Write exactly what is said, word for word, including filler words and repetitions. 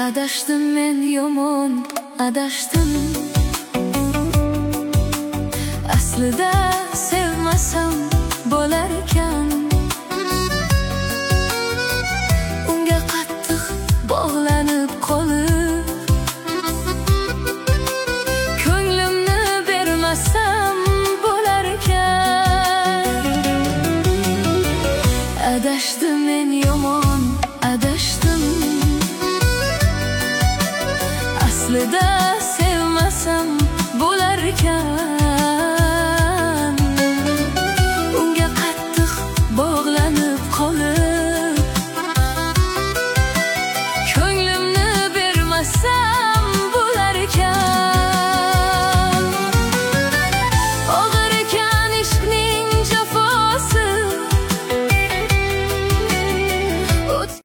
Adashdim men yomon, adashdim. Aslida sevmasam bo'lar ekan. Unga qattiq bog'lanib qolib, ko'nglimni bermasam bo'lar ekan. Adashdim men yomon, adashdim. Aslida sevmasam bo'lar ekan.